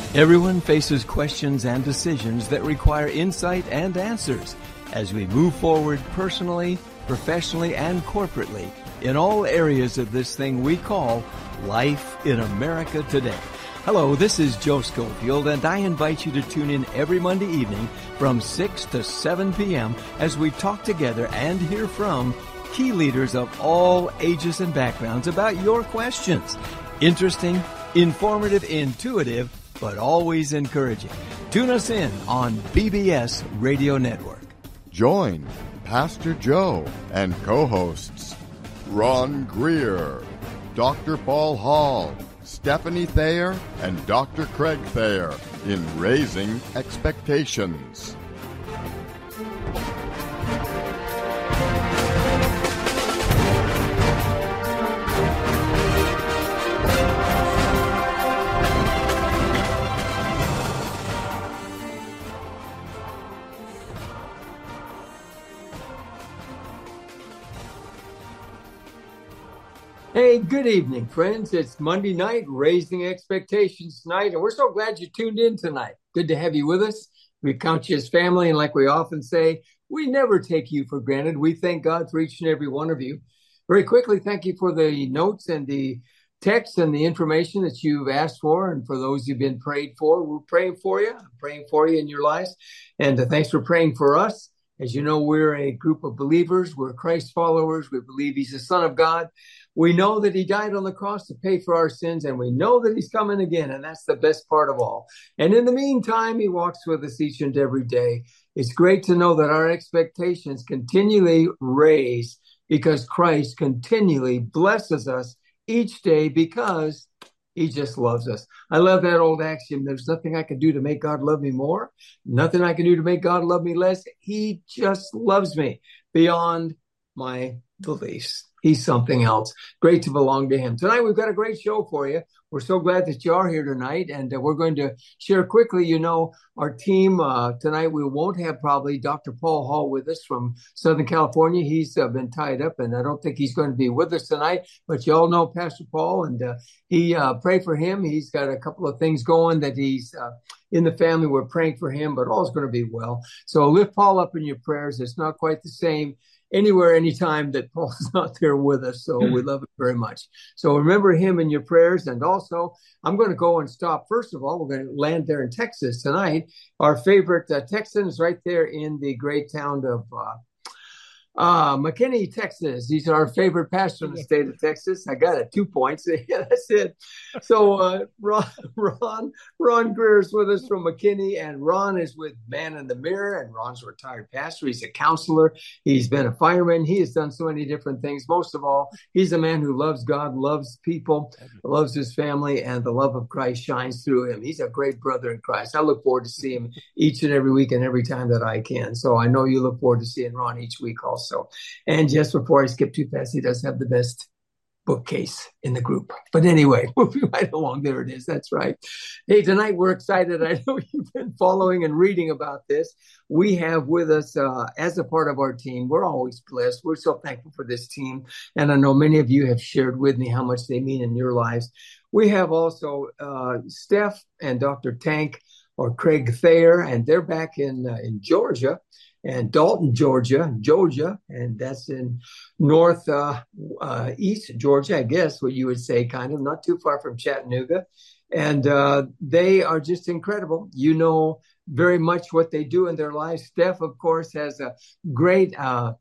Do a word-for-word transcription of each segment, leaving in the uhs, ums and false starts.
Everyone faces questions and decisions that require insight and answers as we move forward personally, professionally, and corporately in all areas of this thing we call life in America today. Hello, this is Joe Schofield, and I invite you to tune in every Monday evening from six to seven p.m. as we talk together and hear from key leaders of all ages and backgrounds about your questions. Interesting, informative, intuitive, but always encouraging. Tune us in on B B S Radio Network. Join Pastor Joe and co-hosts Ron Greer, Doctor Paul Hall, Stephanie Thayer, and Doctor Craig Thayer in Raising Expectations. Hey, good evening, friends. It's Monday night, Raising Expectations tonight, and we're so glad you tuned in tonight. Good to have you with us. We count you as family, and like we often say, we never take you for granted. We thank God for each and every one of you. Very quickly, thank you for the notes and the texts and the information that you've asked for, and for those you've been prayed for. We're praying for you. I'm praying for you in your lives, and uh, thanks for praying for us. As you know, we're a group of believers. We're Christ followers. We believe he's the Son of God. We know that he died on the cross to pay for our sins, and we know that he's coming again, and that's the best part of all. And in the meantime, he walks with us each and every day. It's great to know that our expectations continually raise because Christ continually blesses us each day because he just loves us. I love that old axiom. There's nothing I can do to make God love me more. Nothing I can do to make God love me less. He just loves me beyond my beliefs. He's something else. Great to belong to him. Tonight, we've got a great show for you. We're so glad that you are here tonight. And uh, we're going to share quickly, you know, our team. Uh, tonight, we won't have probably Doctor Paul Hall with us from Southern California. He's uh, been tied up, and I don't think he's going to be with us tonight. But you all know Pastor Paul, and uh, he uh, pray for him. He's got a couple of things going that he's uh, in the family. We're praying for him, but all's going to be well. So lift Paul up in your prayers. It's not quite the same anywhere, anytime that Paul's not there with us. So we love it very much. So remember him in your prayers. And also, I'm going to go and stop. First of all, we're going to land there in Texas tonight. Our favorite uh, Texan is right there in the great town of uh, uh, McKinney, Texas. He's our favorite pastor in the state of Texas. I got it. Two points. Yeah, that's it. So uh, Ron, Ron, Ron Greer is with us from McKinney, and Ron is with Man in the Mirror, and Ron's a retired pastor. He's a counselor. He's been a fireman. He has done so many different things. Most of all, he's a man who loves God, loves people, loves his family, and the love of Christ shines through him. He's a great brother in Christ. I look forward to seeing him each and every week and every time that I can. So I know you look forward to seeing Ron each week also. And just before I skip too fast, he does have the best bookcase in the group. But anyway, moving right along. There it is. That's right. Hey, tonight we're excited. I know you've been following and reading about this. We have with us, uh, as a part of our team, we're always blessed. We're so thankful for this team. And I know many of you have shared with me how much they mean in your lives. We have also uh, Steph and Doctor Tank, or Craig Thayer, and they're back in uh, in Georgia. And Dalton, Georgia, Georgia, and that's in north uh, uh, east Georgia, I guess what you would say, kind of, not too far from Chattanooga. And uh, they are just incredible. You know very much what they do in their lives. Steph, of course, has a great uh,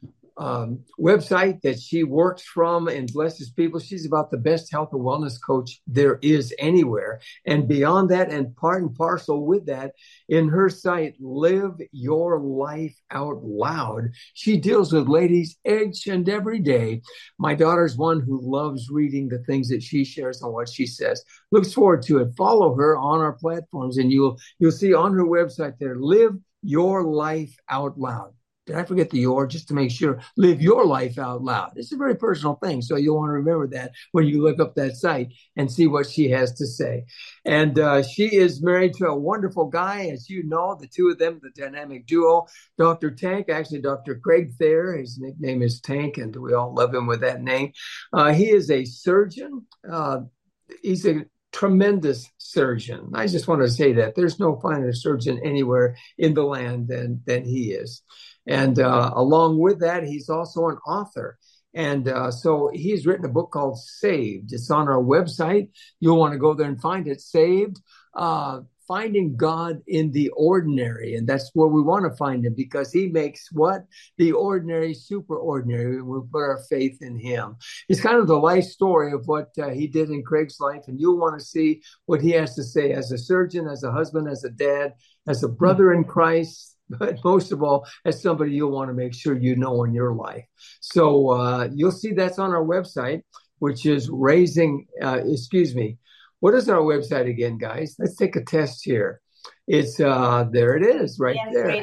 um, website that she works from and blesses people. She's about the best health and wellness coach there is anywhere. And beyond that, and part and parcel with that, in her site, Live Your Life Out Loud, she deals with ladies each and every day. My daughter's one who loves reading the things that she shares and what she says. Looks forward to it. Follow her on our platforms, and you'll you'll see on her website there, Live Your Life Out Loud. Did I forget the your? Just to make sure. Live your life out loud. It's a very personal thing, so you'll want to remember that when you look up that site and see what she has to say. And uh, she is married to a wonderful guy, as you know, the two of them, the dynamic duo. Doctor Tank, actually Doctor Craig Thayer, his nickname is Tank, and we all love him with that name. Uh, he is a surgeon. Uh, he's a tremendous surgeon. I just want to say that there's no finer surgeon anywhere in the land than than he is. And uh, along with that, he's also an author. And uh, so he's written a book called Saved. It's on our website. You'll want to go there and find it. Saved. Uh, Finding God in the ordinary. And that's where we want to find him, because he makes what? The ordinary super ordinary. We put our faith in him. It's kind of the life story of what uh, he did in Craig's life. And you'll want to see what he has to say as a surgeon, as a husband, as a dad, as a brother in Christ, but most of all, as somebody you'll want to make sure you know in your life. So uh, you'll see that's on our website, which is raising, uh, excuse me, what is our website again, guys? Let's take a test here. It's, uh, there it is, right yes, there.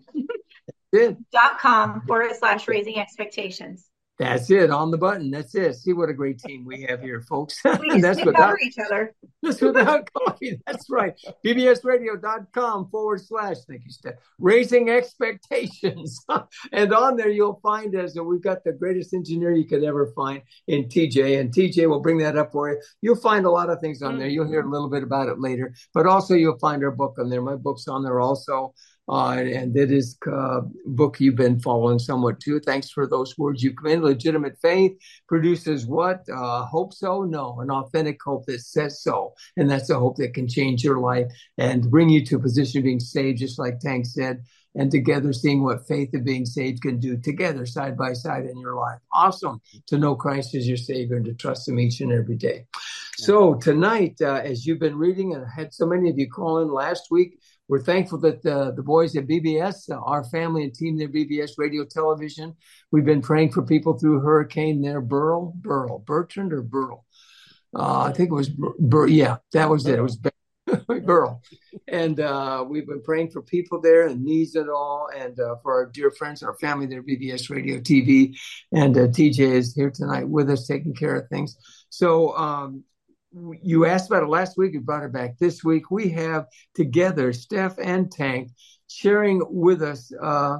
Radio. dot com forward slash raising expectations. That's it, on the button. That's it. See what a great team we have here, folks. We that's without cover each other. That's without coffee. That's right. B B S radio dot com forward slash, thank you, Steph, raising expectations. And on there, you'll find us, and we've got the greatest engineer you could ever find in T J. And T J will bring that up for you. You'll find a lot of things on there. You'll hear a little bit about it later. But also, you'll find our book on there. My book's on there also. Uh, and that is a uh, book you've been following somewhat too. Thanks for those words you come in. Legitimate faith produces what? Uh, hope so? No, an authentic hope that says so. And that's a hope that can change your life and bring you to a position of being saved, just like Tank said, and together seeing what faith of being saved can do together, side by side in your life. Awesome to know Christ as your Savior and to trust him each and every day. So tonight, uh, as you've been reading, and I had so many of you call in last week, we're thankful that uh, the boys at B B S, uh, our family and team there, B B S Radio Television, we've been praying for people through Hurricane there, Burl, Burl, Bertrand or Burl? Uh, I think it was, Bur- Bur- yeah, that was it. It was Burl. And uh, we've been praying for people there and needs and all, and uh, for our dear friends, our family there, B B S Radio T V. And uh, T J is here tonight with us, taking care of things. So, um, you asked about it last week. You brought it back this week. We have together Steph and Tank sharing with us uh,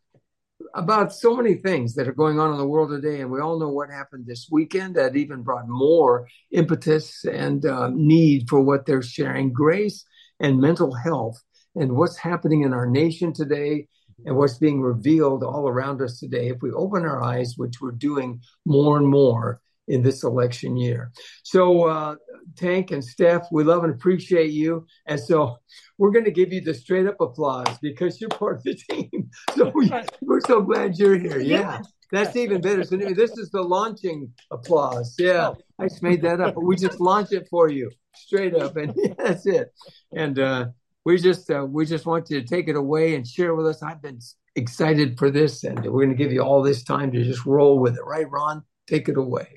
about so many things that are going on in the world today. And we all know what happened this weekend that even brought more impetus and uh, need for what they're sharing. Grace and mental health and what's happening in our nation today and what's being revealed all around us today. If we open our eyes, which we're doing more and more in this election year. So uh, Tank and Steph, we love and appreciate you. And so we're going to give you the straight up applause because you're part of the team. So we, we're so glad you're here. Yeah, that's even better. So this is the launching applause. Yeah, I just made that up. But we just launch it for you straight up. And yeah, that's it. And uh, we just uh, we just want you to take it away and share with us. I've been excited for this, and we're going to give you all this time to just roll with it. Right, Ron? Take it away.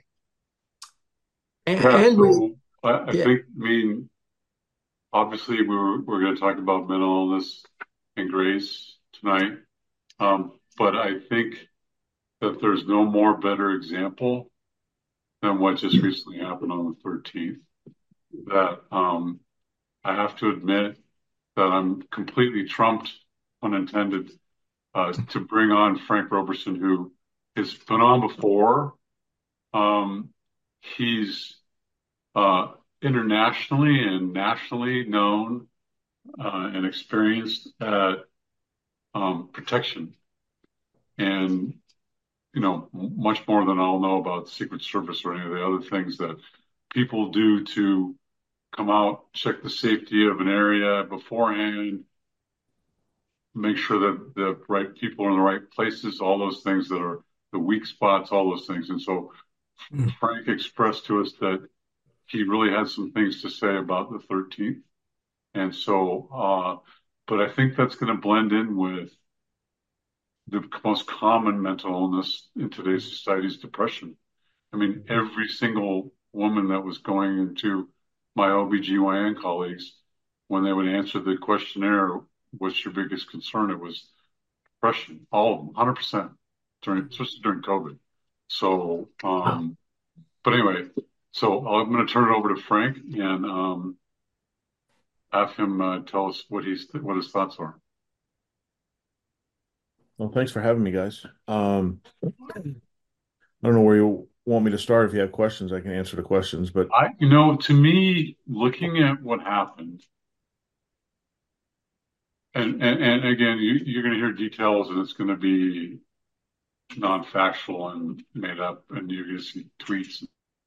And, yeah, and we, so I, I yeah. think, I mean, obviously we we're, we're going to talk about mental illness and grace tonight. Um, but I think that there's no more better example than what just recently happened on the thirteenth. That um, I have to admit that I'm completely trumped, unintended, uh, to bring on Frank Roberson, who has been on before. Um, He's uh, internationally and nationally known uh, and experienced at um, protection, and you know much more than I'll know about Secret Service or any of the other things that people do to come out, check the safety of an area beforehand, make sure that the right people are in the right places, all those things that are the weak spots, all those things, and so. Frank expressed to us that he really had some things to say about the thirteenth. And so, uh, but I think that's going to blend in with the most common mental illness in today's society is depression. I mean, every single woman that was going into my O B G Y N colleagues, when they would answer the questionnaire, what's your biggest concern? It was depression, all of them, one hundred percent, during, especially during COVID. So, um, but anyway, so I'm going to turn it over to Frank and um, have him uh, tell us what he's what his thoughts are. Well, thanks for having me, guys. Um, I don't know where you want me to start, if you have questions, I can answer the questions. But I, you know, to me, looking at what happened, and and, and again, you, you're going to hear details, and it's going to be non-factual and made up, and you're going to see tweets.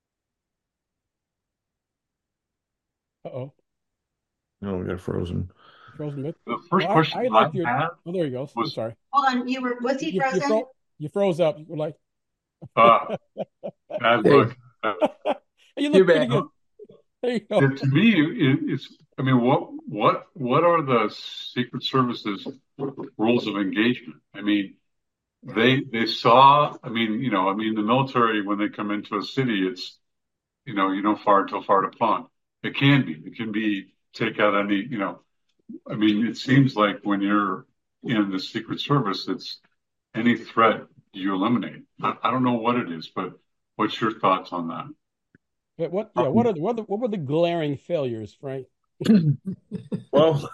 Uh-oh. No, we got frozen. Frozen bit. The first well, question I, I I, like your. had Oh, there you go. was, I'm sorry. Hold on, you were was he you, frozen? You, fro- you froze up. You were like. uh, bad look. You You're look pretty back. good. There you go. Yeah, to me, it, it's. I mean, what what what are the Secret Service's rules of engagement? I mean, they they saw. I mean, you know, I mean, the military, when they come into a city, it's, you know, you don't fire till fired upon. It can be. It can be take out any. You know, I mean, it seems like when you're in the Secret Service, it's any threat you eliminate. I, I don't know what it is, but what's your thoughts on that? But what? Yeah. What are the what, are the, what were the glaring failures, Frank? Well,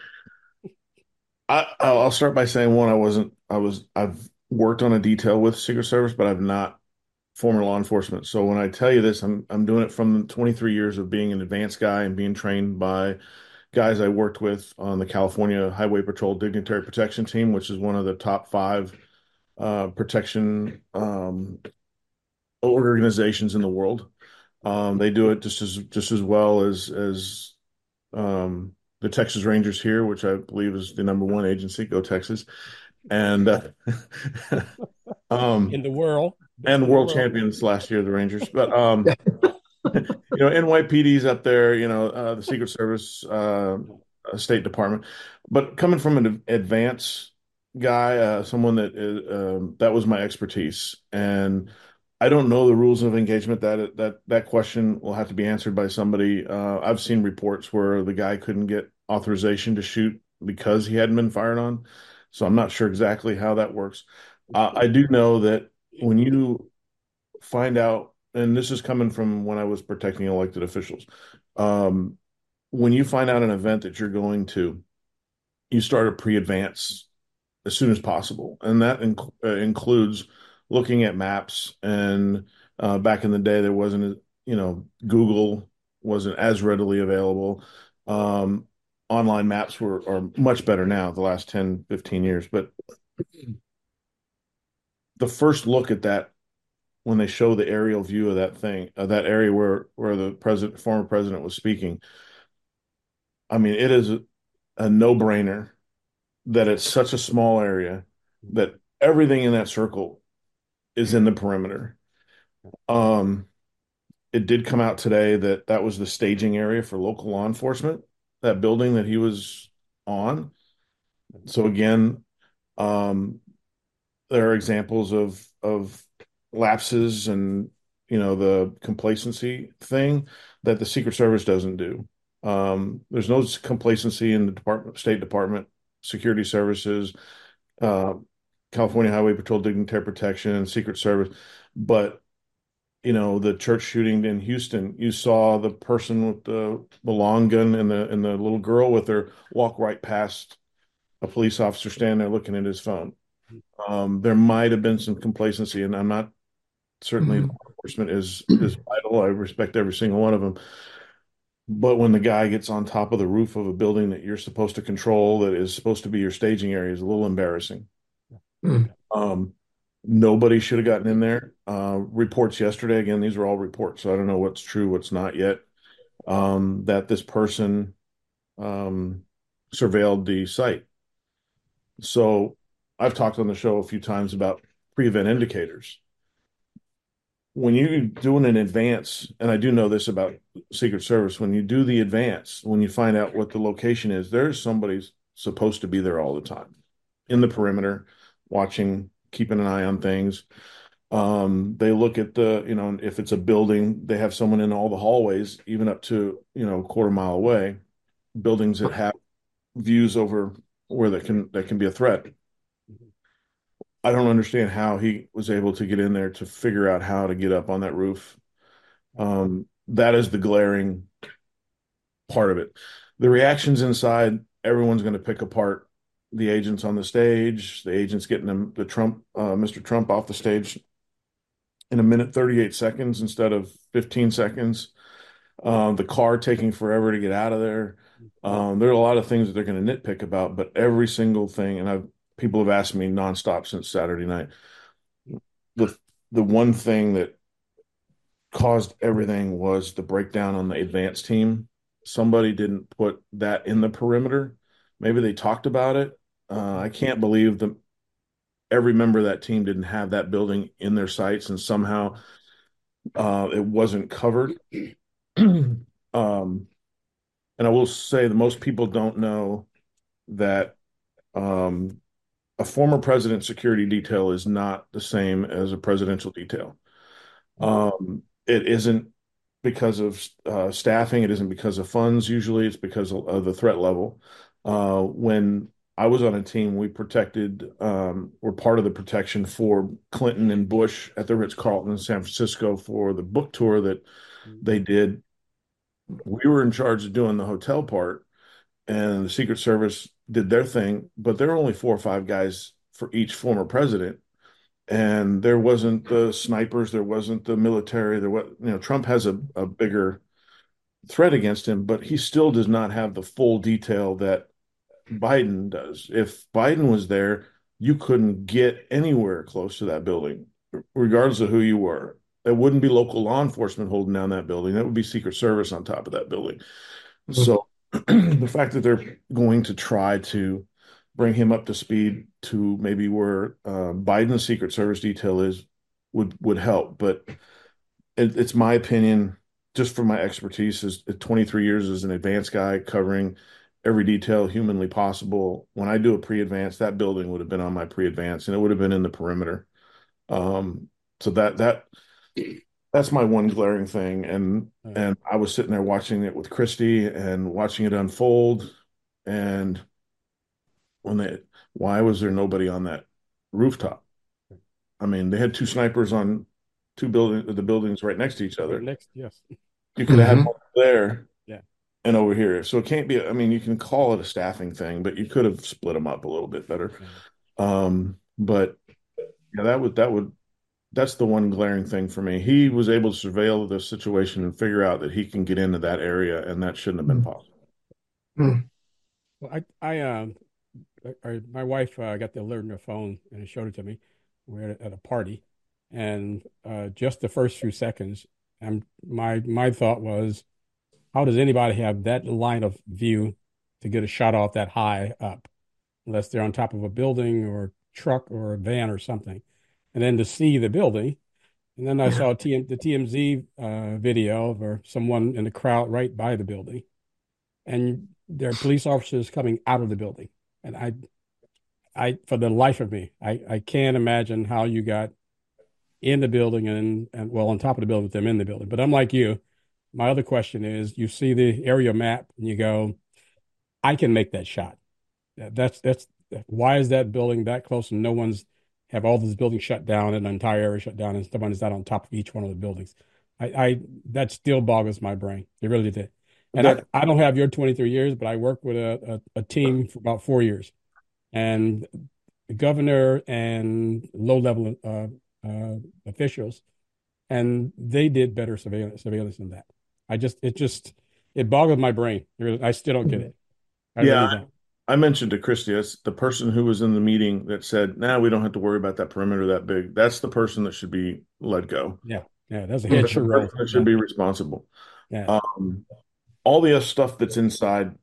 I, I'll start by saying one, I wasn't, I was, I've worked on a detail with Secret Service, but I've not former law enforcement. So when I tell you this, I'm I'm doing it from twenty-three years of being an advanced guy and being trained by guys I worked with on the California Highway Patrol Dignitary Protection Team, which is one of the top five uh, protection um, organizations in the world. Um, they do it just as just as well as as um, the Texas Rangers here, which I believe is the number one agency. Go Texas! And uh, um, in the world, and world champions last year, the Rangers. But um, you know, N Y P D's up there. You know, uh, the Secret Service, uh, State Department. But coming from an advance guy, uh, someone that is, um, that was my expertise, and I don't know the rules of engagement. That that that question will have to be answered by somebody. Uh, I've seen reports where the guy couldn't get authorization to shoot because he hadn't been fired on. So I'm not sure exactly how that works. Uh, I do know that when you find out, and this is coming from when I was protecting elected officials, um, when you find out an event that you're going to, you start a pre-advance as soon as possible, and that inc- uh, includes looking at maps. And uh, back in the day, there wasn't, you know, Google wasn't as readily available. Um, online maps were are much better now, the last ten, fifteen years. But the first look at that, when they show the aerial view of that thing, of that area where where the president, former president, was speaking, I mean, it is a, a no-brainer that it's such a small area that everything in that circle is in the perimeter. Um, it did come out today that that was the staging area for local law enforcement, that building that he was on. So again, um, there are examples of of lapses and, you know, the complacency thing that the Secret Service doesn't do. Um, there's no complacency in the Department, State Department, Security Services, uh, California Highway Patrol, Dignitary Protection, and Secret Service. But, you know, the church shooting in Houston, you saw the person with the, the long gun and the and the little girl with her walk right past a police officer standing there looking at his phone. Um, there might have been some complacency, and I'm not certainly mm-hmm. law enforcement is is vital. I respect every single one of them. But when the guy gets on top of the roof of a building that you're supposed to control, that is supposed to be your staging area, is a little embarrassing. Mm. Um, nobody should have gotten in there. Uh, reports yesterday, again, these are all reports, so I don't know what's true, what's not yet, um, that this person um, surveilled the site. So I've talked on the show a few times about pre-event indicators. When you're doing an advance, and I do know this about Secret Service, when you do the advance, when you find out what the location is, there's somebody supposed to be there all the time in the perimeter, watching, keeping an eye on things. Um, they look at the, you know, if it's a building, they have someone in all the hallways, even up to, you know, a quarter mile away, buildings that have views over where that can, that can be a threat. I don't understand how he was able to get in there to figure out how to get up on that roof. Um, that is the glaring part of it. The reactions inside, everyone's going to pick apart the agents on the stage, the agents getting them, the Trump, uh, Mister Trump off the stage. in a minute thirty-eight seconds instead of fifteen seconds. Um, the car taking forever to get out of there. Um, there are a lot of things that they're going to nitpick about, but every single thing, and I've people have asked me nonstop since Saturday night. The the one thing that caused everything was the breakdown on the advanced team. Somebody didn't put that in the perimeter. Maybe they talked about it. Uh, I can't believe that every member of that team didn't have that building in their sights, and somehow uh, it wasn't covered. um, and I will say that most people don't know that um, a former president's security detail is not the same as a presidential detail. Um, it isn't because of uh, staffing. It isn't because of funds. Usually it's because of, of the threat level. Uh, when I was on a team, we protected, um, we're part of the protection for Clinton and Bush at the Ritz-Carlton in San Francisco for the book tour that they did. We were in charge of doing the hotel part, and the Secret Service did their thing, but there were only four or five guys for each former president. And there wasn't the snipers, there wasn't the military, there was, you know, Trump has a, a bigger threat against him, but he still does not have the full detail that Biden does. If Biden was there, you couldn't get anywhere close to that building, regardless of who you were. It wouldn't be local law enforcement holding down that building. That would be Secret Service on top of that building. Mm-hmm. So the fact that they're going to try to bring him up to speed to maybe where uh, Biden's Secret Service detail is would would help. But it, it's my opinion, just from my expertise as twenty-three years as an advanced guy covering every detail humanly possible. When I do a pre-advance, that building would have been on my pre-advance, and it would have been in the perimeter. Um, so that that that's my one glaring thing. And mm-hmm. and I was sitting there watching it with Christy and watching it unfold, and when they, why was there nobody on that rooftop? I mean, they had two snipers on two building the buildings right next to each other. Next, yes. You could have mm-hmm. had one there, yeah, and over here. So it can't be. I mean, you can call it a staffing thing, but you could have split them up a little bit better. Mm-hmm. Um, but yeah, that would that would that's the one glaring thing for me. He was able to surveil the situation and figure out that he can get into that area, and that shouldn't have been possible. Mm-hmm. Well, I I um. I, my wife uh, got the alert on her phone and showed it to me. We were at a party, and uh, just the first few seconds, and my my thought was, how does anybody have that line of view to get a shot off that high up, unless they're on top of a building or truck or a van or something, and then to see the building. And then I saw T M, the T M Z uh, video of someone in the crowd right by the building, and there are police officers coming out of the building. And I, I, for the life of me, I, I can't imagine how you got in the building and, and well, on top of the building with them in the building. But I'm like you. My other question is, you see the area map and you go, I can make that shot. That's, that's, why is that building that close and no one's have all these buildings shut down and the entire area shut down and someone is not on top of each one of the buildings? I, I that still boggles my brain. It really did. And I, I don't have your twenty-three years, but I worked with a, a, a team for about four years. And the governor and low-level uh, uh, officials, and they did better surveillance, surveillance than that. I just, it just, it boggled my brain. I still don't get it. I yeah, really don't. I mentioned to Christy, that's the person who was in the meeting that said, nah, we don't have to worry about that perimeter that big. That's the person that should be let go. Yeah, yeah, that's a head sure that should be responsible. Yeah. Um, all the other stuff that's inside,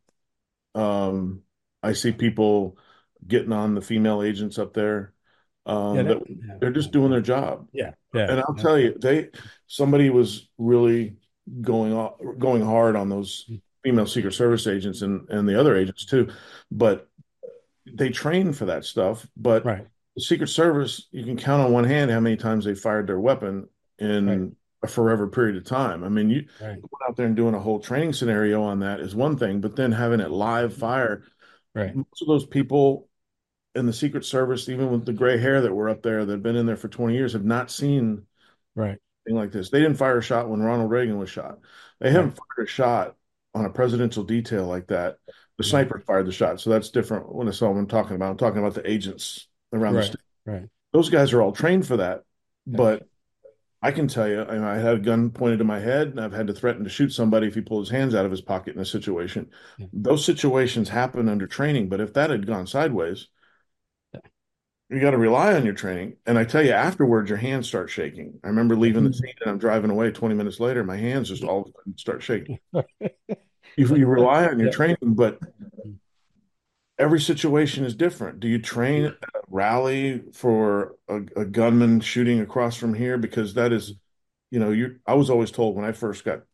um, I see people getting on the female agents up there. Um, yeah, that, that, yeah. They're just doing their job. Yeah, yeah. And I'll yeah. tell you, they somebody was really going off, going hard on those female Secret Service agents and, and the other agents too. But they train for that stuff. But right. the Secret Service, you can count on one hand how many times they fired their weapon in right. a forever period of time. I mean, you right. going out there and doing a whole training scenario on that is one thing, but then having it live fire. Right. Most of those people in the Secret Service, even with the gray hair that were up there that have been in there for twenty years, have not seen right. anything like this. They didn't fire a shot when Ronald Reagan was shot. They right. haven't fired a shot on a presidential detail like that. The sniper yeah. fired the shot, so that's different. When I saw what I'm talking about, I'm talking about the agents around right. the state. Right. Those guys are all trained for that, yeah. but I can tell you, I I had a gun pointed to my head, and I've had to threaten to shoot somebody if he pulled his hands out of his pocket in a situation. Yeah. Those situations happen under training, but if that had gone sideways, you got to rely on your training. And I tell you, afterwards, your hands start shaking. I remember leaving the scene and I'm driving away twenty minutes later, my hands just all of a sudden start shaking. You, you rely on your Yeah. training, but every situation is different. Do you train at a rally for a, a gunman shooting across from here? Because that is, you know, you. I was always told when I first got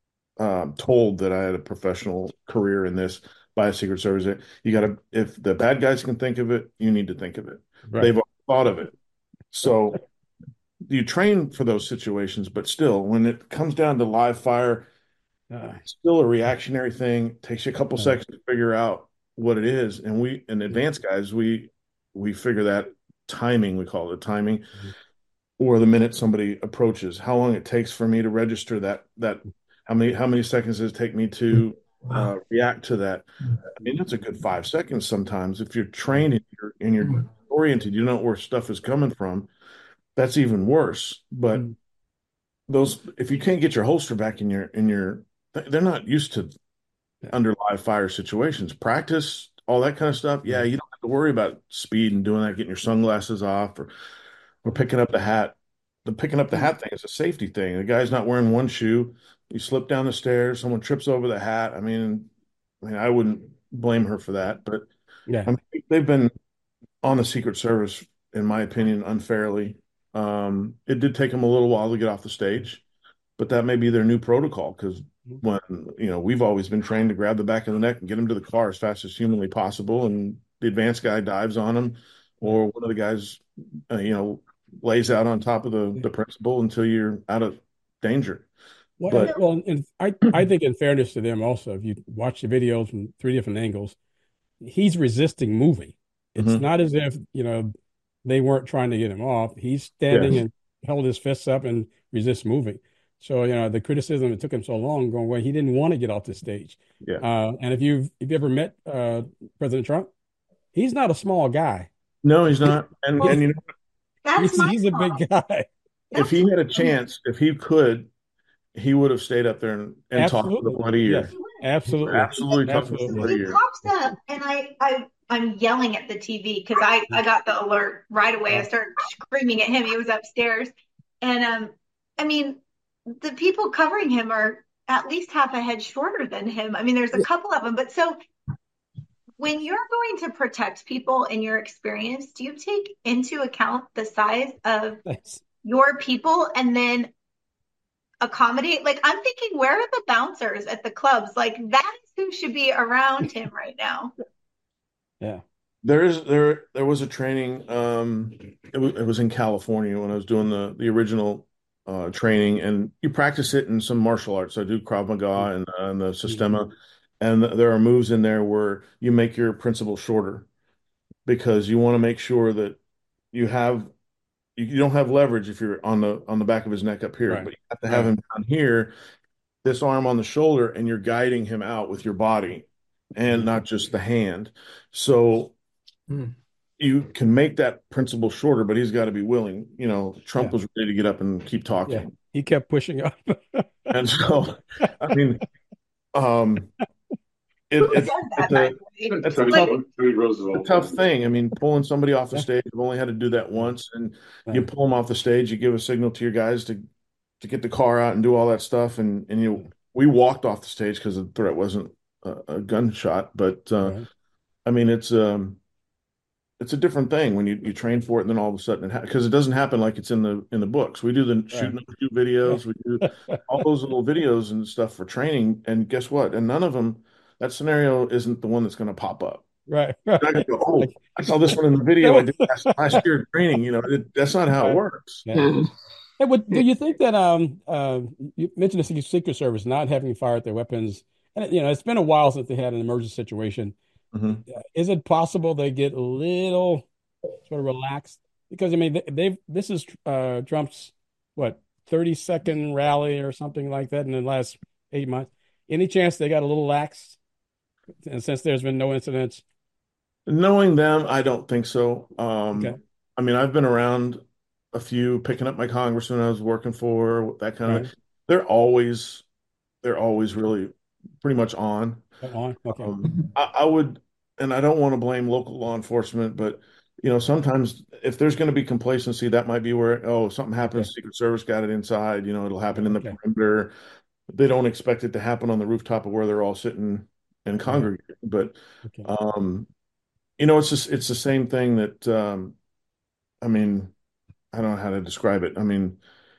um, told that I had a professional career in this by a Secret Service, that you got to, if the bad guys can think of it, you need to think of it. Right. They've thought of it. So you train for those situations, but still, when it comes down to live fire, Uh, it's still a reactionary thing. It takes you a couple uh, seconds to figure out what it is. And we, and advanced guys, we we figure that timing, we call it timing, Mhm. or the minute somebody approaches, how long it takes for me to register that that how many how many seconds does it take me to uh, react to that? I mean, that's a good five seconds sometimes. If you're trained and you're, and you're oriented, you know where stuff is coming from. That's even worse. But Mhm. those, if you can't get your holster back in your in your, they're not used to Yeah. under live fire situations. Practice, all that kind of stuff. Yeah, you don't have to worry about speed and doing that, getting your sunglasses off or or picking up the hat. The picking up the hat thing is a safety thing. The guy's not wearing one shoe. You slip down the stairs, someone trips over the hat. I mean, I mean, I wouldn't blame her for that, but Yeah. I mean, they've been on the Secret Service, in my opinion, unfairly. Um, it did take them a little while to get off the stage, but that may be their new protocol because when, you know, we've always been trained to grab the back of the neck and get them to the car as fast as humanly possible, and the advanced guy dives on them, or one of the guys, uh, you know, lays out on top of the the principal until you're out of danger. Well, But well, and I, I think in fairness to them also, if you watch the videos from three different angles, he's resisting moving. It's Mhm. not as if, you know, they weren't trying to get him off. He's standing Yes. and held his fists up and resists moving. So, you know, the criticism it took him so long going, well, he didn't want to get off the stage. Yeah. Uh, and if you've if you ever met uh, President Trump, he's not a small guy. No, he's not. And Well, and you know, That's He's, my he's a fault. big guy. if he had a chance, if he could, he would have stayed up there and, and talked for the Absolutely. bloody ear. Yes, absolutely. Absolutely talked for the Absolutely. bloody He ear. pops up and I, I I'm yelling at the T V because I, I got the alert right away. I started screaming at him. He was upstairs. And um I mean, the people covering him are at least half a head shorter than him. I mean, there's a couple of them, but so when you're going to protect people in your experience, do you take into account the size of Thanks. your people and then accommodate? Like, I'm thinking, where are the bouncers at the clubs? Like, that is who should be around him right now. Yeah. There is there there was a training. Um, it was it was in California when I was doing the the original uh, training, and you practice it in some martial arts. I do Krav Maga and, uh, and the Sistema, and there are moves in there where you make your principal shorter because you want to make sure that you have you, you don't have leverage if you're on the on the back of his neck up here, Right. but you have to have Right. him down here, this arm on the shoulder, and you're guiding him out with your body and not just the hand. So Hmm. you can make that principle shorter, but he's got to be willing. You know, Trump Yeah. was ready to get up and keep talking. Yeah. He kept pushing up. And so, I mean, um, it, Who it's, does that, it's by a, the way? it's a Teddy, tough, Teddy it's a Roosevelt. tough thing. I mean, pulling somebody off the Yeah. stage, I've only had to do that once, and you Right. pull them off the stage, you give a signal to your guys to to get the car out and do all that stuff, and and you we walked off the stage because the threat wasn't a, a gunshot, but uh, Right. I mean, it's um. It's a different thing when you, you train for it and then all of a sudden it because it doesn't happen like it's in the in the books. We do the shooting Right. a few videos, we do all those little videos and stuff for training, and guess what? And none of them, that scenario isn't the one that's going to pop up. Right. You're not Right. gonna go, oh, Like, I saw this one in the video I did last, last year of training. You know, it, that's not how it Right. works. yeah. Hey, what, do you think that um uh you mentioned the Secret Service not having fired their weapons, and you know it's been a while since they had an emergency situation. Mhm. Is it possible they get a little sort of relaxed? Because I mean they, they've this is uh Trump's what thirty second rally or something like that in the last eight months. Any chance they got a little lax, and since there's been no incidents? Knowing them, I don't think so. Um, Okay. I mean, I've been around a few, picking up my congressman I was working for, that kind of Right. thing. They're always they're always really pretty much on. On. Okay. Um, I, I would, and I don't want to blame local law enforcement, but you know, sometimes if there's going to be complacency, that might be where, oh, something happens, Okay. Secret Service got it inside, you know, it'll happen in the Okay. perimeter. They don't expect it to happen on the rooftop of where they're all sitting and Right. congregating. But Okay. um, you know, it's just it's the same thing that um, I mean, I don't know how to describe it. I mean,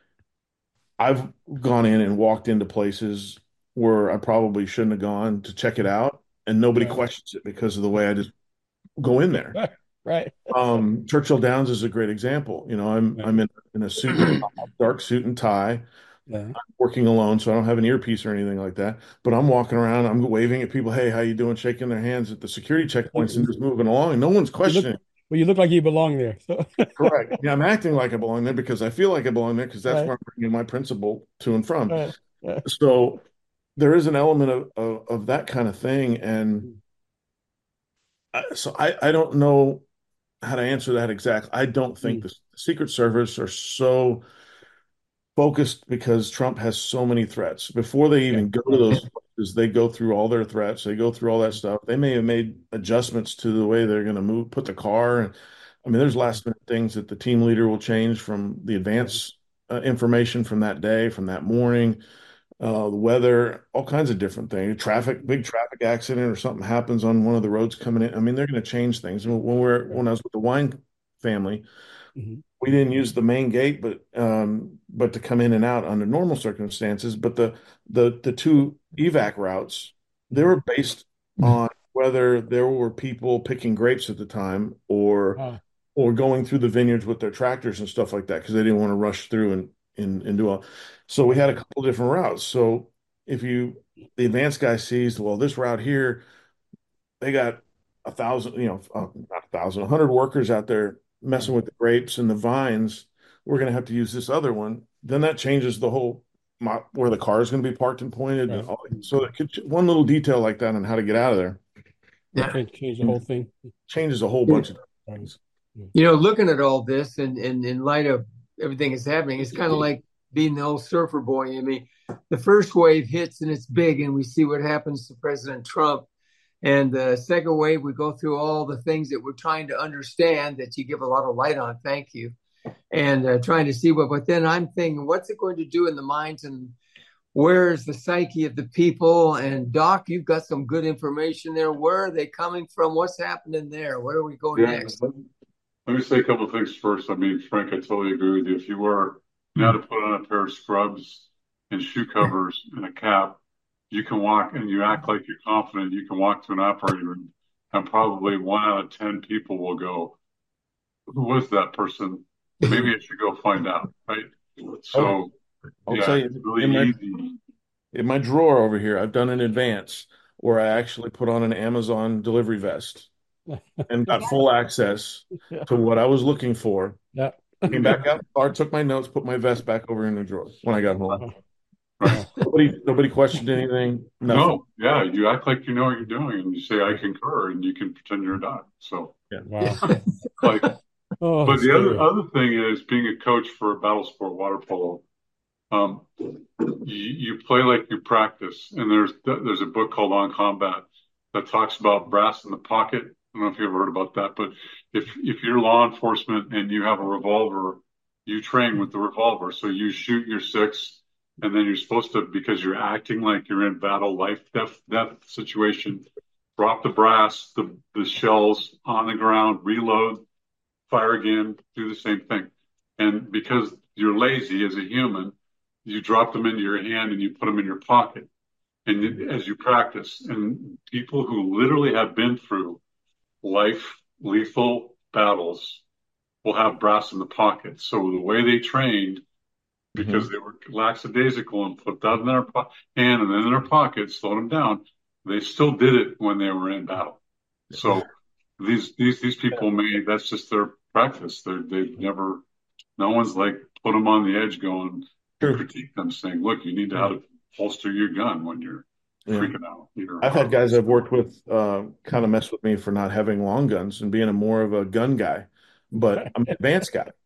I've gone in and walked into places where I probably shouldn't have gone to check it out, and nobody Right. questions it because of the way I just go in there. Right. Um, Churchill Downs is a great example. You know, I'm Right. I'm in in a suit and tie, dark suit and tie, Yeah. working alone, so I don't have an earpiece or anything like that. But I'm walking around, I'm waving at people, hey, how you doing? Shaking their hands at the security checkpoints and just moving along, and no one's You look, questioning. well, you look like you belong there. So. Correct. Yeah, I'm acting like I belong there because I feel like I belong there because that's Right. where I'm bringing my principal to and from. Right. Yeah. So there is an element of, of, of that kind of thing. And I, so I, I don't know how to answer that exactly. I don't think Mm. the Secret Service are so focused because Trump has so many threats. Before they Yeah. even go to Right. those places, they go through all their threats. They go through all that stuff. They may have made adjustments to the way they're going to move, put the car. And I mean, there's last minute things that the team leader will change from the advance uh, information from that day, from that morning, uh, the weather, all kinds of different things. Traffic, big traffic accident, or something happens on one of the roads coming in. I mean, they're going to change things. And when we're Right. when I was with the wine family, Mm-hmm. we didn't use the main gate, but um, but to come in and out under normal circumstances. But the the the two evac routes, they were based on whether there were people picking grapes at the time or Uh, or going through the vineyards with their tractors and stuff like that because they didn't want to rush through and and, and do all. So we right. had a couple different routes. So if you the advanced guy sees, well, this route here, they got a thousand, you know, uh, not a thousand, a hundred workers out there messing Right. with the grapes and the vines. We're going to have to use this other one. Then that changes the whole my, where the car is going to be parked and pointed. And Right. all, so it could, one little detail like that on how to get out of there Yeah. Change, change the whole thing. changes a whole bunch of Right. things. You know, looking at all this and, and in light of everything that's happening, it's kind of like being the old surfer boy. I mean, the first wave hits and it's big, and we see what happens to President Trump. And the second wave, we go through all the things that we're trying to understand that you give a lot of light on. Thank you. And uh, trying to see what, but then I'm thinking, what's it going to do in the minds and where is the psyche of the people? And Doc, you've got some good information there. Where are they coming from? What's happening there? Where do we go Yeah, next? let me say a couple of things first. I mean, Frank, I totally agree with you. If you were now to put on a pair of scrubs and shoe covers and a cap, you can walk and you act like you're confident. You can walk to an operating room, and probably one out of ten people will go, "Who was that person? Maybe I should go find out." Right? So, I'll yeah, tell it's you, really in my, easy. in my drawer over here, I've done an advance where I actually put on an Amazon delivery vest and got full access Yeah. to what I was looking for. Yeah. Came back out, or took my notes, put my vest back over in the drawer when I got home. Right. Nobody, nobody questioned anything. Nothing. No, yeah, you act like you know what you're doing, and you say, "I concur," and you can pretend you're not. So, Wow. like, Oh, but the scary. other other thing is being a coach for a battle sport, water polo. Um, you, you play like you practice, and there's there's a book called On Combat that talks about brass in the pocket. I don't know if you ever heard about that, but if if you're law enforcement and you have a revolver, you train with the revolver. So you shoot your six, and then you're supposed to, because you're acting like you're in battle, life, death, death situation, drop the brass, the the shells on the ground, reload, fire again, do the same thing. And because you're lazy as a human, you drop them into your hand and you put them in your pocket. And you, as you practice, and people who literally have been through life lethal battles will have brass in the pocket. So the way they trained, because Mm-hmm. they were lackadaisical and put that in their po- hand and then in their pocket, slowed them down, they still did it when they were in battle. So these these these people may, that's just their practice. They're, they've never, no one's like put them on the edge going to True. critique them, saying, "Look, you need to how to holster your gun when you're Yeah. freaking out." You're, I've had guys I've worked with uh, kind of mess with me for not having long guns and being a more of a gun guy, but I'm an advanced guy.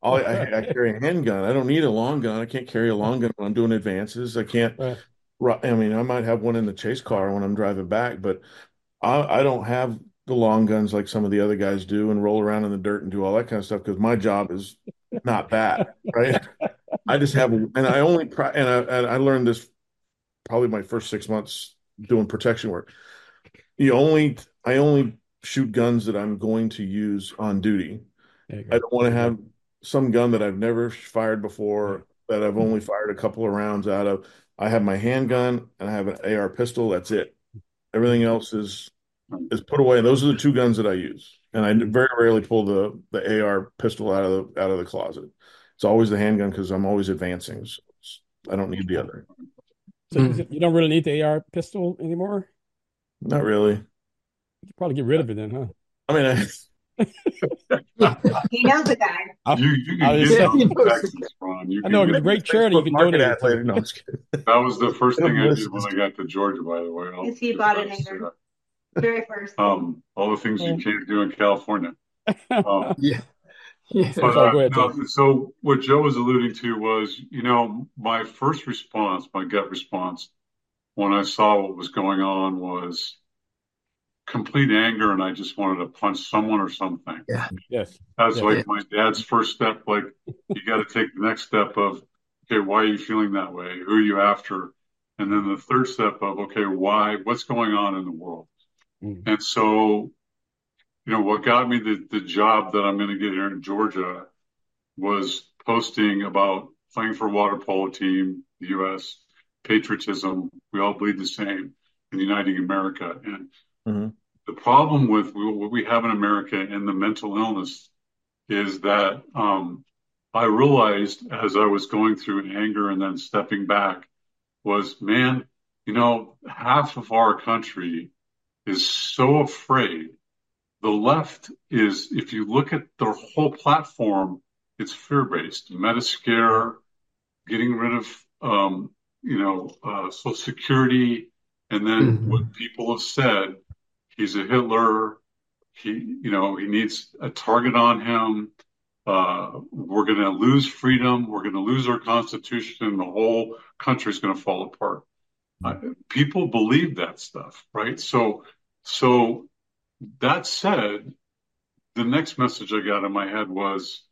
All I, I, I carry a handgun. I don't need a long gun. I can't carry a long gun when I'm doing advances. I can't. Right. I mean, I might have one in the chase car when I'm driving back, but I, I don't have the long guns like some of the other guys do and roll around in the dirt and do all that kind of stuff because my job is not that, right? I just have, and I only, and I, and I learned this probably my first six months doing protection work. You only, I only shoot guns that I'm going to use on duty. I don't want to have some gun that I've never fired before, that I've only fired a couple of rounds out of. I have my handgun and I have an A R pistol. That's it. Everything else is is put away. And those are the two guns that I use. And I very rarely pull the the A R pistol out of the out of the closet. It's always the handgun because I'm always advancing. So I don't need the other. So mm. you don't really need the A R pistol anymore? Not really. You could probably get rid of it then, huh? I mean, I he knows the guy. You, you can get say, it from Texas, Ron. You I know, it's a great charity you can donate it later. No, I'm just kidding. That was the first thing I did when I got to Georgia, by the way. Yes, he bought it in very first. Um, all the things you can't do in California. Um, yeah. yeah. But, uh, uh, ahead, no, so what Joe was alluding to was, you know, my first response, my gut response, when I saw what was going on was complete anger, and I just wanted to punch someone or something. Yeah. Yes. That's yeah. like my dad's first step. Like, you got to take the next step of, okay, why are you feeling that way? Who are you after? And then the third step of, okay, why? What's going on in the world? Mm. And so, you know, what got me the, the job that I'm going to get here in Georgia was posting about playing for a water polo team, the U S, patriotism. We all bleed the same, and uniting America. And mm-hmm. the problem with what we have in America and the mental illness is that um, I realized as I was going through anger and then stepping back was, man, you know, half of our country is so afraid. The left is, if you look at their whole platform, it's fear-based. Metascare, getting rid of, um, you know, uh, Social Security, and then mm-hmm. what people have said, he's a Hitler. He, you know, he needs a target on him. Uh, we're going to lose freedom. We're going to lose our Constitution. And the whole country is going to fall apart. Mm-hmm. Uh, people believe that stuff, right? So, so that said, the next message I got in my head was,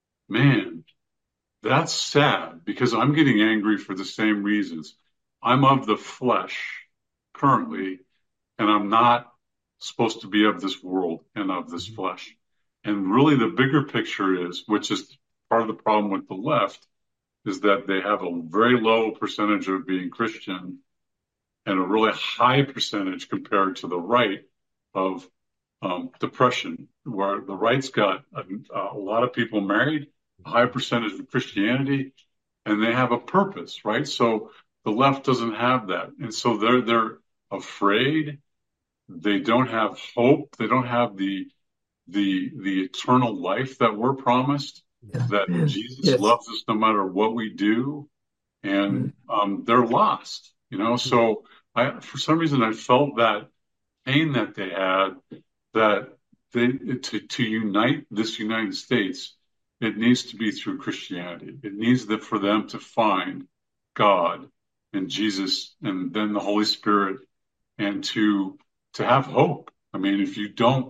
man, that's sad because I'm getting angry for the same reasons. I'm of the flesh currently, and I'm not supposed to be of this world and of this flesh. And really the bigger picture is, which is part of the problem with the left, is that they have a very low percentage of being Christian and a really high percentage compared to the right of um, depression, where the right's got a, a lot of people married, a high percentage of Christianity, and they have a purpose, right? So the left doesn't have that. And so they're, they're afraid. They don't have hope. They don't have the, the, the eternal life that we're promised, yeah. that yes. Jesus yes. loves us no matter what we do. And, mm. um, they're lost, you know? So I, for some reason, I felt that pain that they had, that they, to, to unite this United States, it needs to be through Christianity. It needs that for them to find God and Jesus and then the Holy Spirit, and to to have hope. I mean, if you don't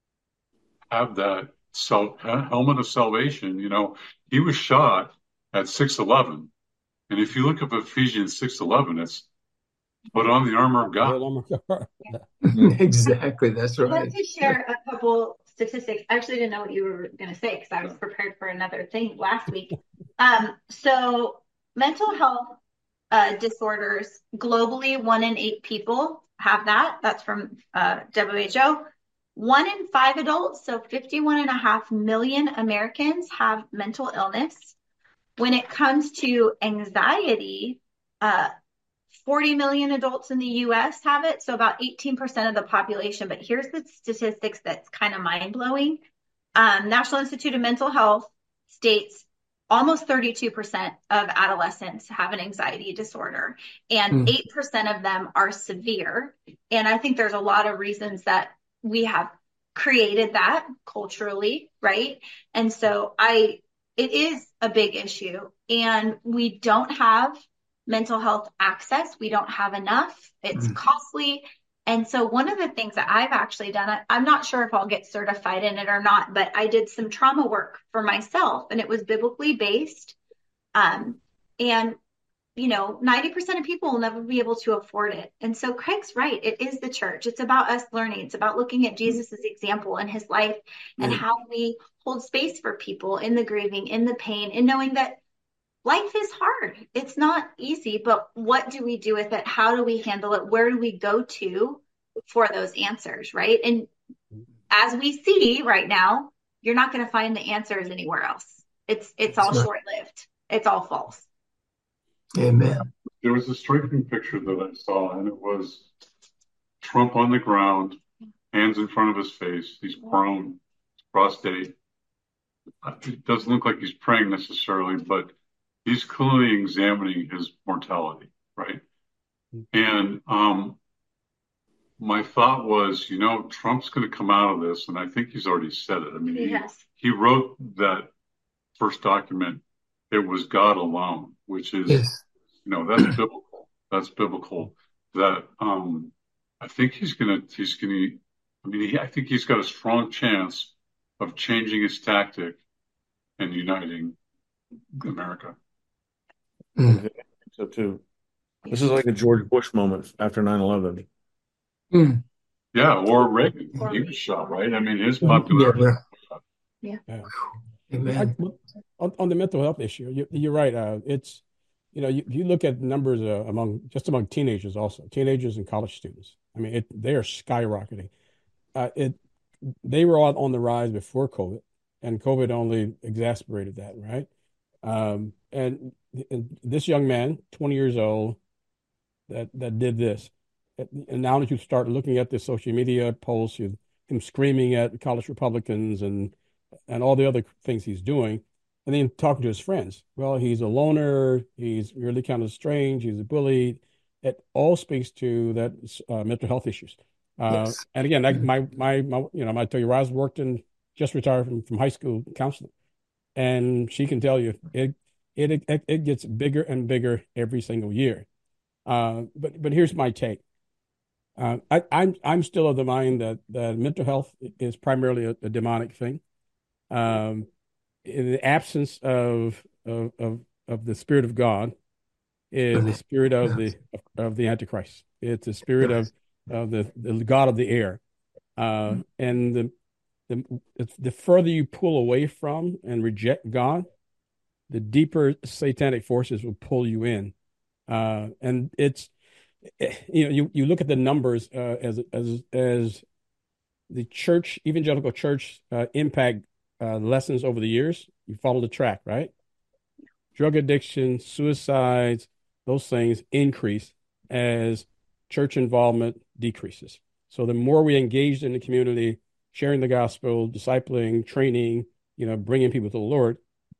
have that self, helmet of salvation, you know, he was shot at six eleven. And if you look up Ephesians six eleven, it's put on the armor of God. Exactly, that's right. I'd like to share a couple statistics. I actually didn't know what you were going to say because I was prepared for another thing last week. Um, so mental health uh, disorders globally, one in eight people have that. That's from uh, W H O. One in five adults, so fifty-one and a half million Americans have mental illness. When it comes to anxiety, uh, forty million adults in the U S have it, so about eighteen percent of the population. But here's the statistics that's kind of mind-blowing. Um, National Institute of Mental Health states almost thirty-two percent of adolescents have an anxiety disorder, and mm. eight percent of them are severe. And I think there's a lot of reasons that we have created that culturally, right? And so I it is a big issue, and we don't have mental health access. We don't have enough. It's mm. costly. And so one of the things that I've actually done, I, I'm not sure if I'll get certified in it or not, but I did some trauma work for myself, and it was biblically based. Um, and, you know, ninety percent of people will never be able to afford it. And so Craig's right. It is the church. It's about us learning. It's about looking at Jesus's example in his life and mm. how we hold space for people in the grieving, in the pain, and knowing that life is hard. It's not easy, but what do we do with it? How do we handle it? Where do we go to for those answers, right? And as we see right now, you're not going to find the answers anywhere else. It's it's all short-lived. It's all false. Amen. There was a striking picture that I saw, and it was Trump on the ground, hands in front of his face. He's prone, prostrate. It doesn't look like he's praying necessarily, but he's clearly examining his mortality, right? And um, my thought was, you know, Trump's going to come out of this, and I think he's already said it. I mean, yes. he, he wrote that first document, it was God alone, which is, yes. you know, that's biblical. That's biblical. That um, I think he's going to, he's going to, I mean, he, I think he's got a strong chance of changing his tactic and uniting America. Mm. So too. This is like a George Bush moment after nine eleven. Mm. Yeah, or Reagan. Or he was shot, right? I mean, his popularity. Yeah. yeah. yeah. Amen. I, on, on the mental health issue, you, you're right. Uh, it's, you know, you, you look at numbers uh, among just among teenagers, also teenagers and college students. I mean, it, they are skyrocketing. Uh, it they were on, on the rise before COVID, and COVID only exacerbated that, right? Um, and, and this young man, twenty years old, that that did this, and now that you start looking at the social media posts, you him screaming at college Republicans and and all the other things he's doing, and then talking to his friends. Well, he's a loner. He's really kind of strange. He's a bully. It all speaks to that uh, mental health issues. Uh, yes. And again, I, my, my my you know, I tell you, I was worked in just retired from, from high school counseling, and she can tell you it it it, it gets bigger and bigger every single year. Uh, but but here's my take. Uh, I, I'm I'm still of the mind that that mental health is primarily a, a demonic thing. Um, in the absence of of of, of the Spirit of God, is the spirit of the of, of the Antichrist. It's the spirit of of the, the God of the air, uh, and the, the the further you pull away from and reject God, the deeper satanic forces will pull you in. Uh, and it's, you know, you, you look at the numbers uh, as as as the church, evangelical church, uh, impact uh, lessons over the years. You follow the track, right? Drug addiction, suicides, those things increase as church involvement decreases. So the more we engage in the community, sharing the gospel, discipling, training, you know, bringing people to the Lord,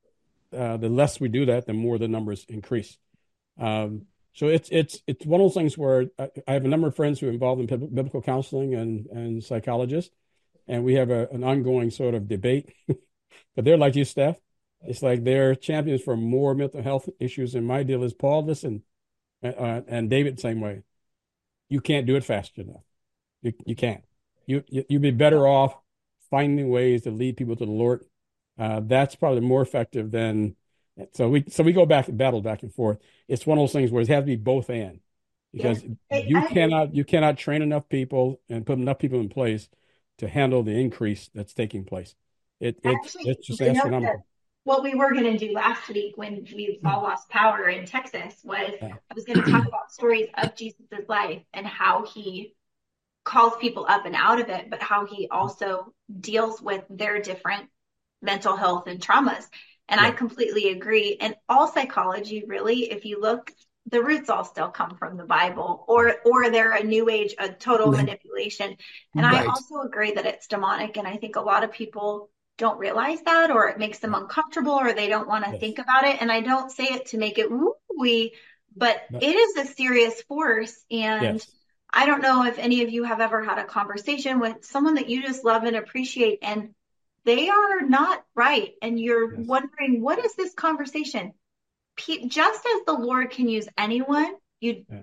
uh, the less we do that, the more the numbers increase. Um, so it's it's it's one of those things where I, I have a number of friends who are involved in biblical counseling and and psychologists, and we have a, an ongoing sort of debate. But they're like you, Steph. It's like they're champions for more mental health issues. And my deal is, Paul, listen, uh, and David, same way. You can't do it fast enough. You you can't. You, you you'd be better off finding ways to lead people to the Lord. Uh, that's probably more effective than. So we so we go back and battle back and forth. It's one of those things where it has to be both and, because yeah. you I, cannot you cannot train enough people and put enough people in place to handle the increase that's taking place. It it's Actually, it's just astronomical. What we were going to do last week when we all lost power in Texas was yeah. I was going to talk about stories of Jesus' life and how he calls people up and out of it, but how he also deals with their different mental health and traumas. And yeah. I completely agree. And all psychology, really, if you look, the roots all still come from the Bible, or or they're a new age, a total right. manipulation. And right. I also agree that it's demonic. And I think a lot of people don't realize that, or it makes them uncomfortable, or they don't want to yes. think about it. And I don't say it to make it woo-wee, but no. it is a serious force. And yes. I don't know if any of you have ever had a conversation with someone that you just love and appreciate, and they are not right. And you're Yes. wondering, what is this conversation? Just as the Lord can use anyone, you yeah.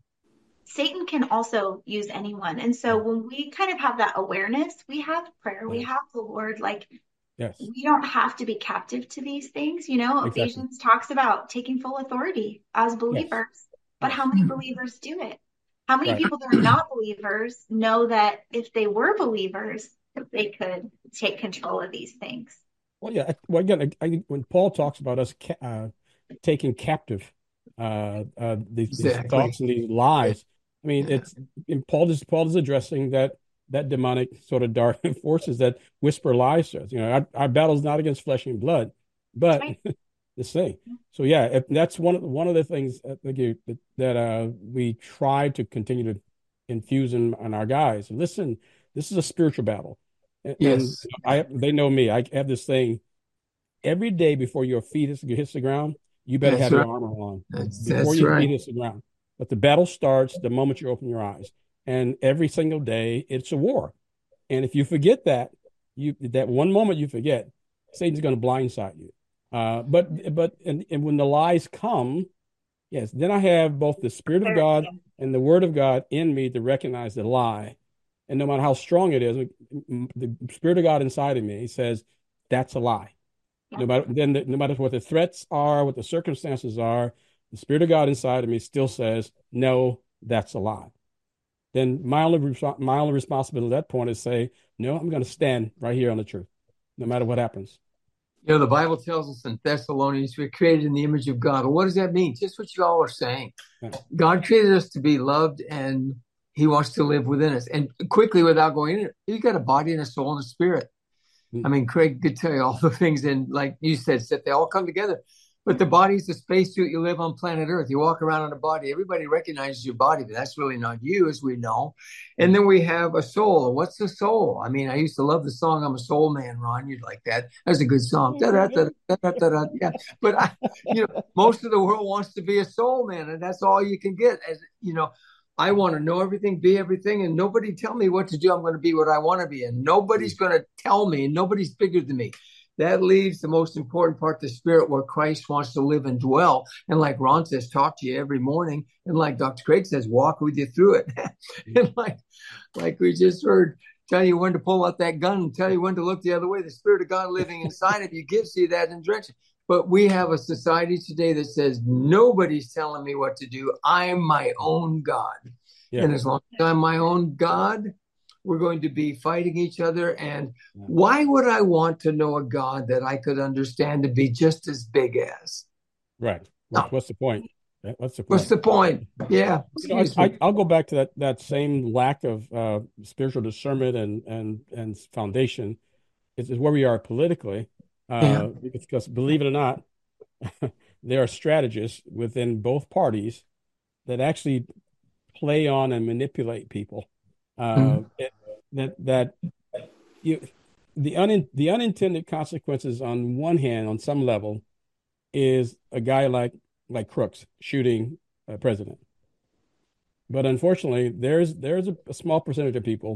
Satan can also use anyone. And so yeah. when we kind of have that awareness, we have prayer, yeah. we have the Lord, like yes. we don't have to be captive to these things. You know, exactly. Ephesians talks about taking full authority as believers, yes. but yes. how many believers do it? How many right. people that are not believers know that if they were believers, they could take control of these things? Well, yeah. Well, again, I, I, when Paul talks about us uh, taking captive uh, uh, these, exactly. these thoughts and these lies, I mean, yeah. it's and Paul is Paul is addressing that that demonic sort of dark forces that whisper lies to us. You know, our, our battle is not against flesh and blood, but right. this thing. So yeah, if that's one of one of the things that that uh, we try to continue to infuse in, in our guys. Listen, this is a spiritual battle. And, yes, and I they know me. I have this thing every day before your feet hits, hits the ground. You better that's have right. your armor on that's, before that's your right. feet hits the ground. But the battle starts the moment you open your eyes, and every single day it's a war. And if you forget that, you that one moment you forget, Satan's going to blindside you. Uh, but but and, and when the lies come, yes, then I have both the Spirit of God and the Word of God in me to recognize the lie. And no matter how strong it is, the Spirit of God inside of me says that's a lie. Yeah. No matter then, no matter what the threats are, what the circumstances are, the Spirit of God inside of me still says no, that's a lie. Then my only my only responsibility at that point is say no, I'm going to stand right here on the truth, no matter what happens. You know, the Bible tells us in Thessalonians, we're created in the image of God. Well, what does that mean? Just what you all are saying. Yeah. God created us to be loved, and he wants to live within us. And quickly, without going in it, you got a body and a soul and a spirit. Mm-hmm. I mean, Craig could tell you all the things, and like you said, that they all come together. But the body's the spacesuit you live on planet Earth. You walk around in a body. Everybody recognizes your body, but that's really not you, as we know. And then we have a soul. What's a soul? I mean, I used to love the song "I'm a Soul Man," Ron. You'd like that. That's a good song. Da, da, da, da, da, da, da. Yeah. But I, you know, most of the world wants to be a soul man, and that's all you can get. As you know, I want to know everything, be everything, and nobody tell me what to do. I'm going to be what I want to be, and nobody's going to tell me, and nobody's bigger than me. That leaves the most important part, the spirit, where Christ wants to live and dwell. And like Ron says, talk to you every morning. And like Doctor Craig says, walk with you through it. And like, like we just heard, tell you when to pull out that gun and tell you when to look the other way. The Spirit of God living inside of you gives you that direction. But we have a society today that says, nobody's telling me what to do. I'm my own God. Yeah. And as long as I'm my own God, we're going to be fighting each other. And why would I want to know a God that I could understand to be just as big as? Right. No. What's the point? What's the point? What's the point? Yeah. You know, I, I'll go back to that that same lack of uh, spiritual discernment and and and foundation is, is where we are politically. Uh, yeah. Because believe it or not, there are strategists within both parties that actually play on and manipulate people. Uh, mm. it, that that you the un, the unintended consequences on one hand, on some level, is a guy like like Crooks shooting a president. But unfortunately, there's there's a, a small percentage of people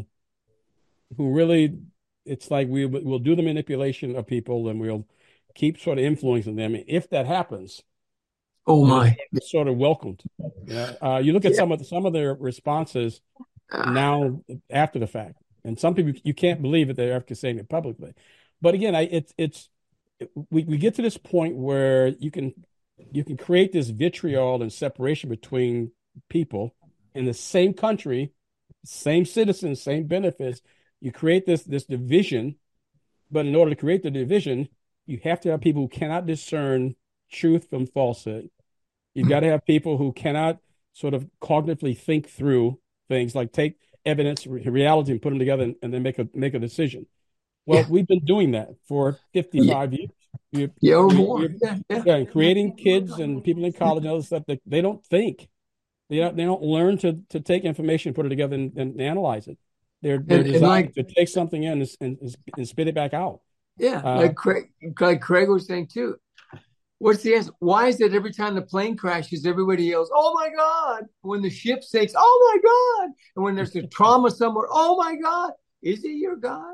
who really, it's like we will do the manipulation of people and we'll keep sort of influencing them. If that happens, oh my, it's sort of welcomed. You know, uh, you look at yeah. some of the, some of their responses now after the fact, and some people you can't believe that they're after saying it publicly. But again, I it's it's it, we we get to this point where you can you can create this vitriol and separation between people in the same country, same citizens, same benefits. You create this this division, but in order to create the division, you have to have people who cannot discern truth from falsehood. You've got to have people who cannot sort of cognitively think through things, like take evidence, reality, and put them together, and, and then make a make a decision. Well, yeah. we've been doing that for fifty-five yeah. years. We're, yeah, or more. Yeah, yeah. yeah, and creating kids and people in college and other stuff that they don't think. They don't, they don't learn to to take information, put it together, and, and analyze it. They're, they're and, designed and like, to take something in and, and, and spit it back out. Yeah, uh, like Craig, like Craig was saying too. What's the answer? Why is it every time the plane crashes, everybody yells, "Oh my God!" When the ship sinks, "Oh my God!" And when there's a trauma somewhere, "Oh my God!" Is he your God?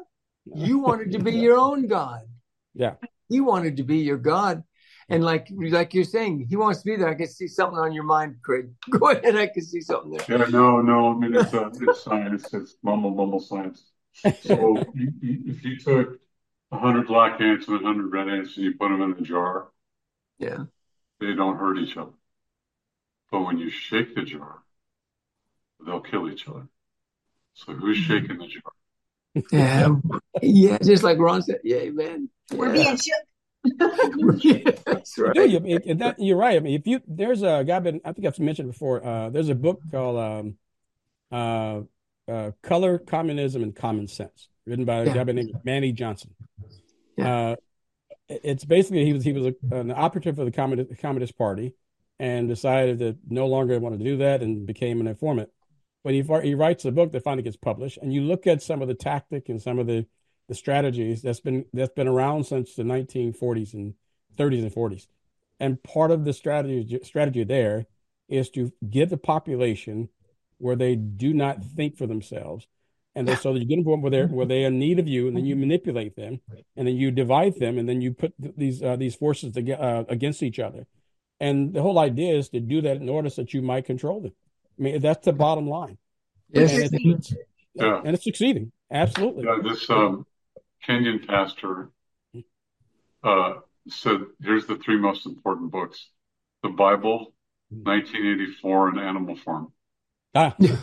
You wanted to be your own God. Yeah. He wanted to be your God. And like like you're saying, he wants to be there. I can see something on your mind, Craig. Go ahead. I can see something there. Yeah, no, no. I mean, it's uh, it's science. It's mumble mumble science. So you, you, if you took a hundred black ants and a hundred red ants and you put them in a jar, yeah, they don't hurt each other. But when you shake the jar, they'll kill each other. So who's shaking the jar? Yeah, yeah. Just like Ron said, yeah, man. Yeah. We're being shook. Yeah, that's right. You, you, that, you're right. I mean, if you there's a guy been I think I've mentioned before. Uh, there's a book called um, uh, uh, "Color, Communism, and Common Sense," written by a Yeah. guy named Manny Johnson. Yeah. Uh, it's basically he was he was a, an operative for the Communist, Communist Party, and decided that no longer wanted to do that and became an informant. But he he writes a book that finally gets published, and you look at some of the tactic and some of the the strategies that's been that's been around since the nineteen forties and thirties and forties. And part of the strategy strategy there is to get the population where they do not think for themselves, and they, so that you get them where they're where they are in need of you, and then you manipulate them, and then you divide them, and then you put th- these uh, these forces to, uh, against each other. And the whole idea is to do that in order so that you might control them. I mean, that's the bottom line. Yes. And it's, Yeah. and it's succeeding. Absolutely. Yeah, this um, Kenyan pastor uh, said, here's the three most important books: the Bible, nineteen eighty-four, and Animal Farm. Ah. Yeah.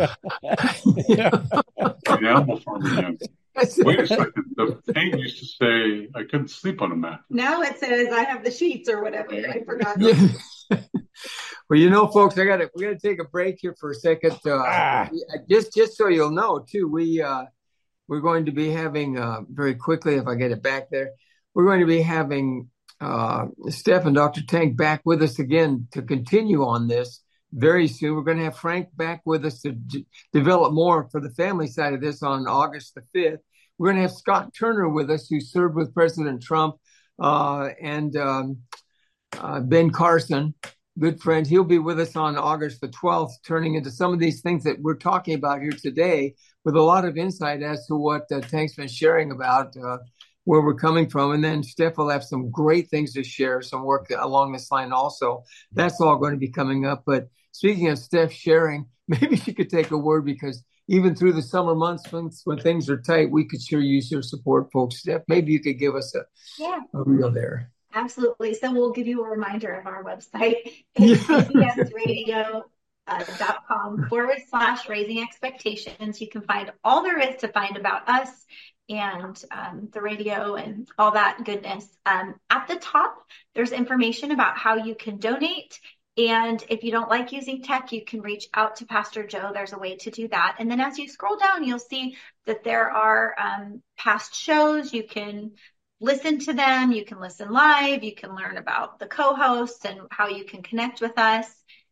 The Animal Farm again. Wait a second. The paint used to say I couldn't sleep on a mat. Now it says I have the sheets or whatever. I forgot. Yeah. Well, you know, folks, I got to we got to take a break here for a second. Uh, Ah. Just just so you'll know, too, we uh, we're going to be having uh, very quickly, if I get it back there, we're going to be having uh, Steph and Doctor Tank back with us again to continue on this very soon. We're going to have Frank back with us to d- develop more for the family side of this on August the fifth. We're going to have Scott Turner with us, who served with President Trump, uh, and um, uh, Ben Carson, good friend. He'll be with us on August the twelfth, turning into some of these things that we're talking about here today with a lot of insight as to what uh, Tank's been sharing about, uh, where we're coming from. And then Steph will have some great things to share, some work along this line also. That's all going to be coming up. But speaking of Steph sharing, maybe she could take a word, because even through the summer months when, when things are tight, we could sure use your support, folks. Steph, maybe you could give us a, Yeah. a reel there. Absolutely. So we'll give you a reminder of our website. Yeah. It's b b s radio dot com forward slash raising expectations. You can find all there is to find about us and um, the radio and all that goodness. Um, at the top, there's information about how you can donate. And if you don't like using tech, you can reach out to Pastor Joe. There's a way to do that. And then as you scroll down, you'll see that there are um, past shows. You can listen to them. You can listen live. You can learn about the co-hosts and how you can connect with us.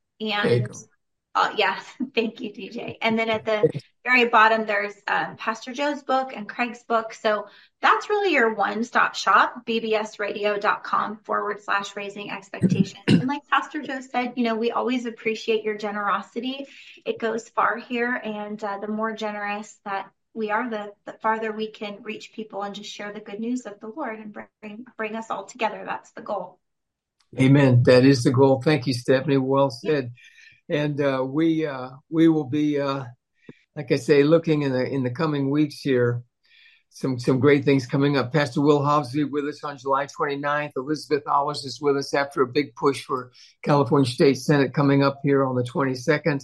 And uh, yeah, thank you, D J. And then at the very bottom, there's um, Pastor Joe's book and Craig's book. So that's really your one-stop shop, b b s radio dot com forward slash raising expectations. And like Pastor Joe said, you know, we always appreciate your generosity. It goes far here. And uh, the more generous that we are, the, the farther we can reach people and just share the good news of the Lord and bring, bring us all together. That's the goal. Amen. That is the goal. Thank you, Stephanie. Well said. And uh, we uh, we will be, uh, like I say, looking in the in the coming weeks here, some some great things coming up. Pastor Will Hobbs will be with us on July twenty-ninth. Elizabeth Allers is with us after a big push for California State Senate coming up here on the twenty-second.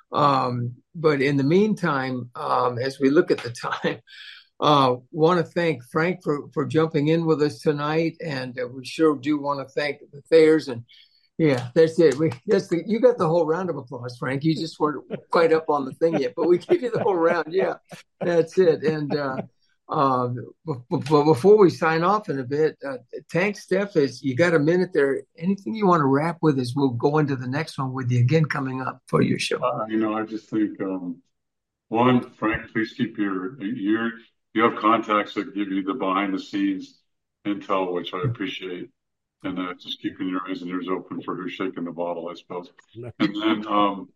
Um, but in the meantime, um, as we look at the time, uh, want to thank Frank for, for jumping in with us tonight. And uh, we sure do want to thank the Thayers. And yeah, that's it. We, that's the, you got the whole round of applause, Frank. You just weren't quite up on the thing yet, but we gave you the whole round. Yeah, that's it. And uh, uh, b- b- before we sign off in a bit, uh, Tank, Steph, is you got a minute there. Anything you want to wrap with as we'll go into the next one with you again coming up for your show? Uh, you know, I just think, um, one, Frank, please keep your, your, you have contacts that give you the behind the scenes intel, which I appreciate. And uh, just keeping your eyes and ears open for who's shaking the bottle, I suppose. And then, um,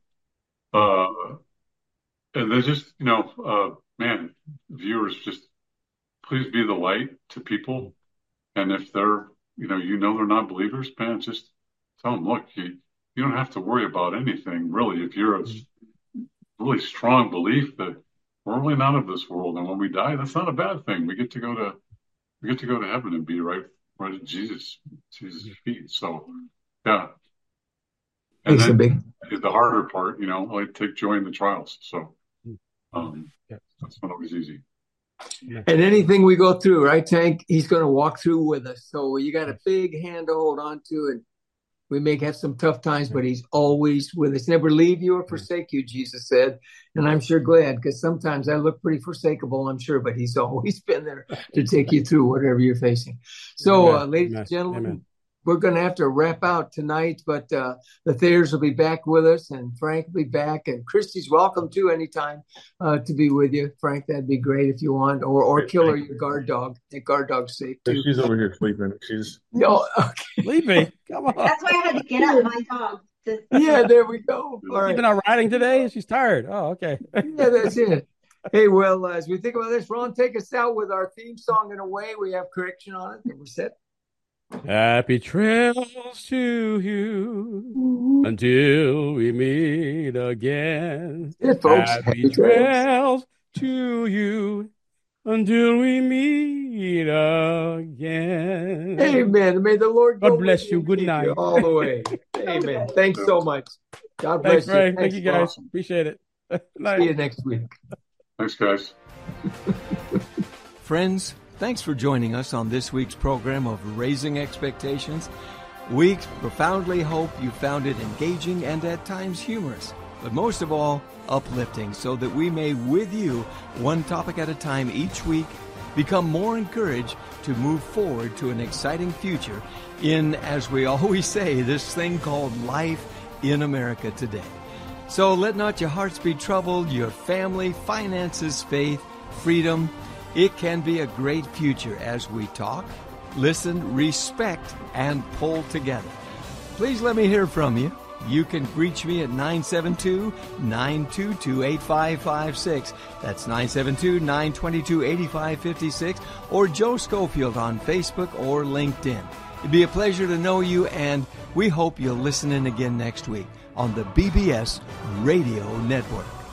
uh, and then just, you know, uh, man, viewers, just please be the light to people. And if they're, you know, you know, they're not believers, man, just tell them, look, you, you don't have to worry about anything, really. If you're a really strong belief that we're really not of this world, and when we die, that's not a bad thing. We get to go to, we get to go to heaven and be right, right at Jesus, Jesus' feet. So, yeah. And then big. The harder part, you know, like take joy in the trials. So, um, yeah. That's not always easy. And anything we go through, right, Tank, he's going to walk through with us. So you got a big hand to hold on to, and we may have some tough times, but he's always with us. Never leave you or forsake you, Jesus said. And I'm sure glad, because sometimes I look pretty forsakable, I'm sure, but he's always been there to take you through whatever you're facing. So, uh, ladies and gentlemen, Amen. We're going to have to wrap out tonight, but uh, the Thayers will be back with us, and Frank will be back, and Christy's welcome too anytime uh, to be with you. Frank, that'd be great if you want, or or Killer, your guard dog. That guard dog's safe too. She's over here sleeping. She's no, okay. Sleeping. Come on. That's why I had to get up my dog. To... Yeah, there we go. All right. She's been out riding today. She's tired. Oh, okay. Yeah, that's it. Hey, well, uh, as we think about this, Ron, take us out with our theme song. In a way, we have correction on it, and we're set. Happy trails to you until we meet again. Yeah, folks, happy, happy trails. trails to you until we meet again. Amen. May the Lord God bless you. Good night. You all the way. Amen. Thanks so much. God bless Thanks, Ray. you. Thank you, guys. Awesome. Appreciate it. See you next week. Thanks, guys. Friends, thanks for joining us on this week's program of Raising Expectations. We profoundly hope you found it engaging and at times humorous, but most of all, uplifting, so that we may, with you, one topic at a time each week, become more encouraged to move forward to an exciting future in, as we always say, this thing called life in America today. So let not your hearts be troubled, your family, finances, faith, freedom. It can be a great future as we talk, listen, respect, and pull together. Please let me hear from you. You can reach me at nine seven two, nine two two, eight five five six. That's nine seven two, nine two two, eight five five six, or Joe Schofield on Facebook or LinkedIn. It'd be a pleasure to know you, and we hope you'll listen in again next week on the B B S Radio Network.